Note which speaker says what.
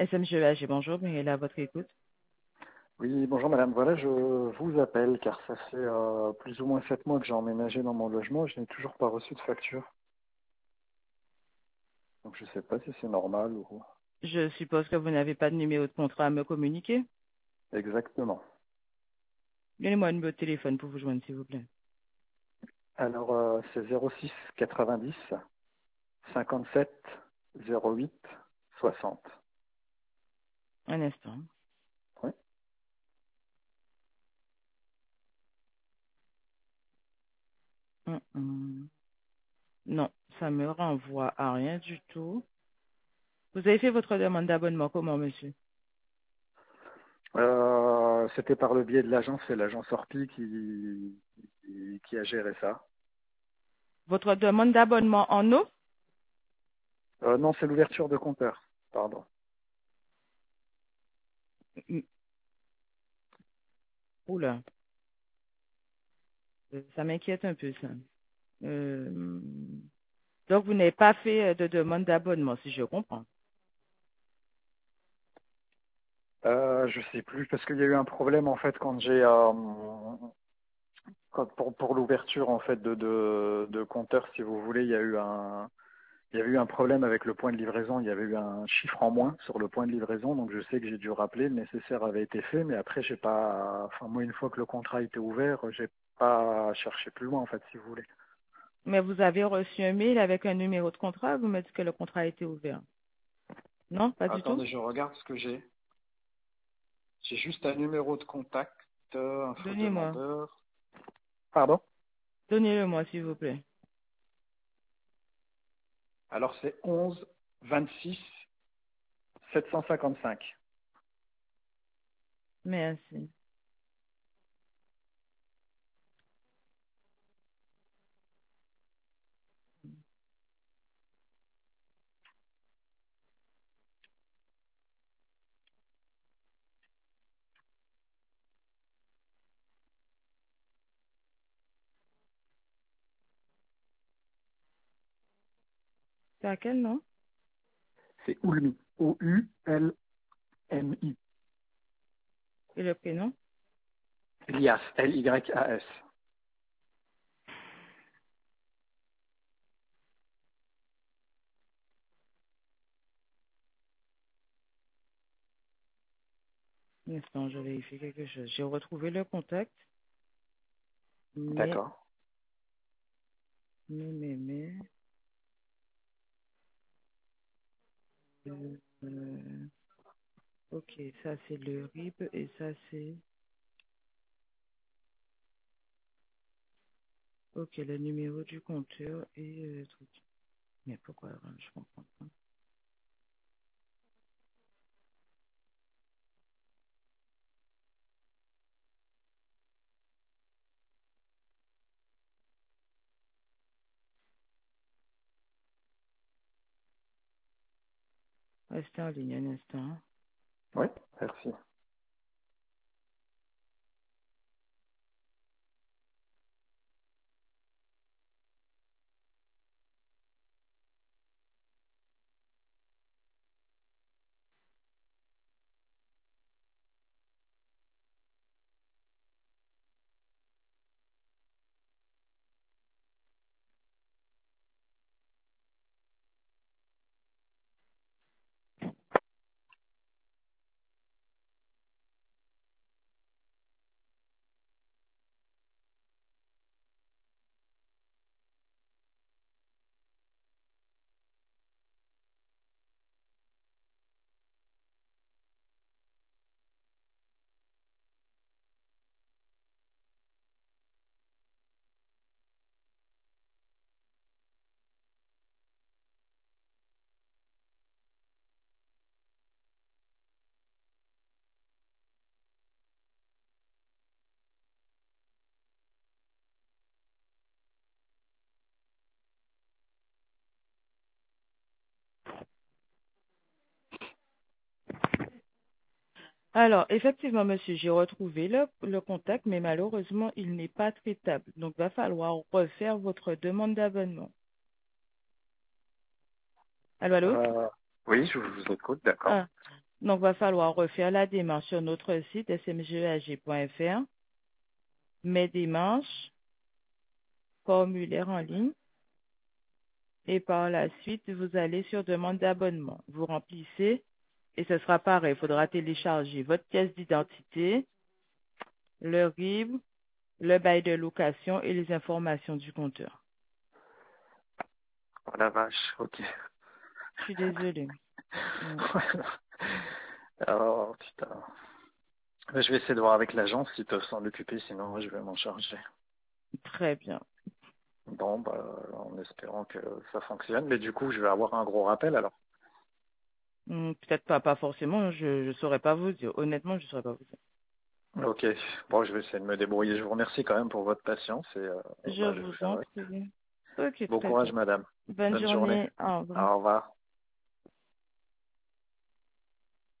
Speaker 1: SMGH, bonjour, mais elle est à votre écoute.
Speaker 2: Oui, bonjour madame. Voilà, je vous appelle car ça fait plus ou moins 7 mois que j'ai emménagé dans mon logement et je n'ai toujours pas reçu de facture. Donc je ne sais pas si c'est normal ou...
Speaker 1: Je suppose que vous n'avez pas de numéro de contrat à me communiquer.
Speaker 2: Exactement.
Speaker 1: Donnez-moi un numéro de téléphone pour vous joindre, s'il vous plaît.
Speaker 2: Alors c'est 06 90 57 08 60.
Speaker 1: Un instant.
Speaker 2: Oui.
Speaker 1: Hum. Non, ça me renvoie à rien du tout. Vous avez fait votre demande d'abonnement comment, monsieur?
Speaker 2: C'était par le biais de l'agence, c'est l'agence Orpi qui a géré ça.
Speaker 1: Votre demande d'abonnement en eau?
Speaker 2: Non, c'est l'ouverture de compteur. Pardon.
Speaker 1: Hum. Oula, ça m'inquiète un peu, ça. Euh, Donc, vous n'avez pas fait de demande d'abonnement, si je comprends.
Speaker 2: Je sais plus parce qu'il y a eu un problème en fait quand j'ai pour l'ouverture en fait de compteur, si vous voulez, il y a eu un problème avec le point de livraison. Il y avait eu un chiffre en moins sur le point de livraison, donc je sais que j'ai dû rappeler. Le nécessaire avait été fait, mais après j'ai pas. Enfin moi, une fois que le contrat était ouvert, j'ai pas cherché plus loin en fait, si vous voulez.
Speaker 1: Mais vous avez reçu un mail avec un numéro de contrat, vous me dites que le contrat a été ouvert. Non, pas du tout?
Speaker 2: Attendez, je regarde ce que j'ai. J'ai juste un numéro de contact, info
Speaker 1: Donnez-moi.
Speaker 2: demandeur. Pardon.
Speaker 1: Donnez-le-moi, s'il vous plaît.
Speaker 2: Alors c'est 11 26 755.
Speaker 1: Merci. C'est à quel nom?
Speaker 2: C'est Oulmi. Oulmi.
Speaker 1: Et le prénom?
Speaker 2: Lyas. Lyas.
Speaker 1: Un instant, je vérifie quelque chose. J'ai retrouvé le contact, mais,
Speaker 2: D'accord.
Speaker 1: mais, euh, euh, ok, ça c'est le RIB et ça c'est, ok, le numéro du compteur et truc. Mais pourquoi, je comprends pas. Restez en ligne un instant.
Speaker 2: Oui, merci.
Speaker 1: Alors, effectivement, monsieur, j'ai retrouvé le contact, mais malheureusement, il n'est pas traitable. Donc, il va falloir refaire votre demande d'abonnement. Allô, allô?
Speaker 2: Oui, je vous écoute, d'accord.
Speaker 1: Ah. Donc, va falloir refaire la démarche sur notre site smgeag.fr, mes démarches, formulaire en ligne, et par la suite, vous allez sur demande d'abonnement. Vous remplissez et ce sera pareil. Il faudra télécharger votre pièce d'identité, le RIB, le bail de location et les informations du compteur.
Speaker 2: Oh la vache, ok.
Speaker 1: Je suis désolée.
Speaker 2: Oh putain. Mais je vais essayer de voir avec l'agence s'ils peuvent s'en occuper, sinon moi je vais m'en charger.
Speaker 1: Très bien.
Speaker 2: Bon, bah, en espérant que ça fonctionne. Mais du coup, je vais avoir un gros rappel alors.
Speaker 1: Peut-être pas forcément. Je saurais pas vous dire. Honnêtement, je saurais pas vous dire.
Speaker 2: Ok. Bon, je vais essayer de me débrouiller. Je vous remercie quand même pour votre patience et
Speaker 1: Je
Speaker 2: bah, je vais
Speaker 1: vous
Speaker 2: faire
Speaker 1: en
Speaker 2: avec.
Speaker 1: prie. Ok,
Speaker 2: Bon
Speaker 1: très bien.
Speaker 2: courage, madame.
Speaker 1: Bonne
Speaker 2: Bonne journée.
Speaker 1: journée. Au revoir.
Speaker 2: Au revoir.